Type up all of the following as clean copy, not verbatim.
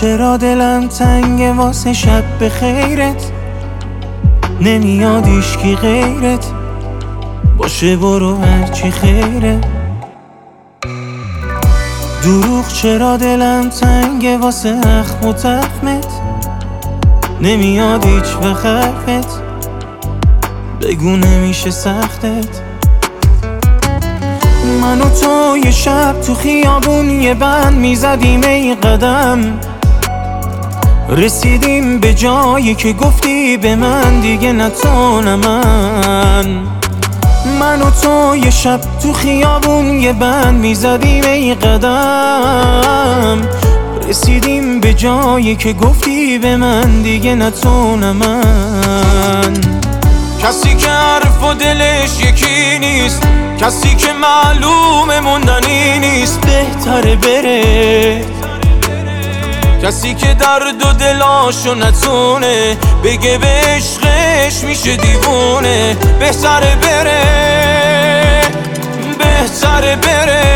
چرا دلم تنگه واسه شب به خیرت، نمیاد هیچکی غیرت باشه، برو هرچی خیره. دروغ چرا دلم تنگه واسه اخم و تخمت، نمیاد هیچ وقت حرفت، بگو نمیشه سختت. من و تو یه شب تو خیابون یه بند میزدیم ای قدم، رسیدیم به جایی که گفتی به من دیگه نه تو نه من و تو یه شب تو خیابون یه بند میزدیم ای قدم، رسیدیم به جایی که گفتی به من دیگه نه تو نه من. کسی که حرف و دلش یکی نیست، کسی که معلوم موندنی نیست، بهتره بره. کسی که درد و دلاشو نتونه بگه به عشقش میشه دیوونه، بهتره بره، بهتره بره.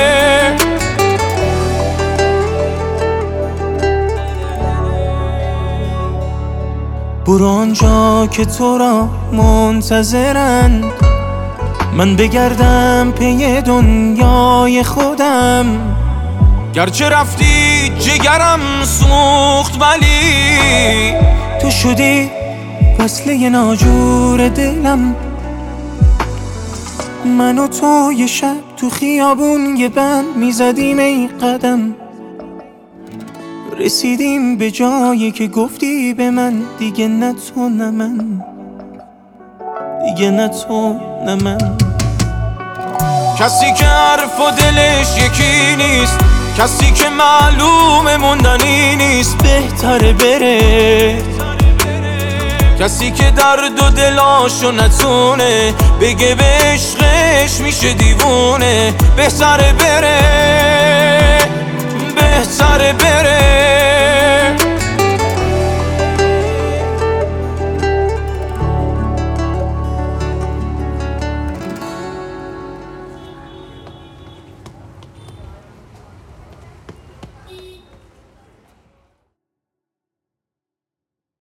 برو آنجا که تو را منتظرن، من بگردم پی دنیای خودم. گرچه رفتی جگرم سوخت ولی تو شدی وصله ناجور دلم. من و تو یه شب تو خیابون یه بند میزدیم ای قدم، رسیدیم به جایی که گفتی به من دیگه نه تو نه من، دیگه نه تو نه من. کسی که حرف و دلش یکی نیست، کسی که معلوم موندنی نیست، بهتره بره. کسی که درد و دلاشو نتونه بگه به عشقش میشه دیوونه، بهتره بره، بهتره بره.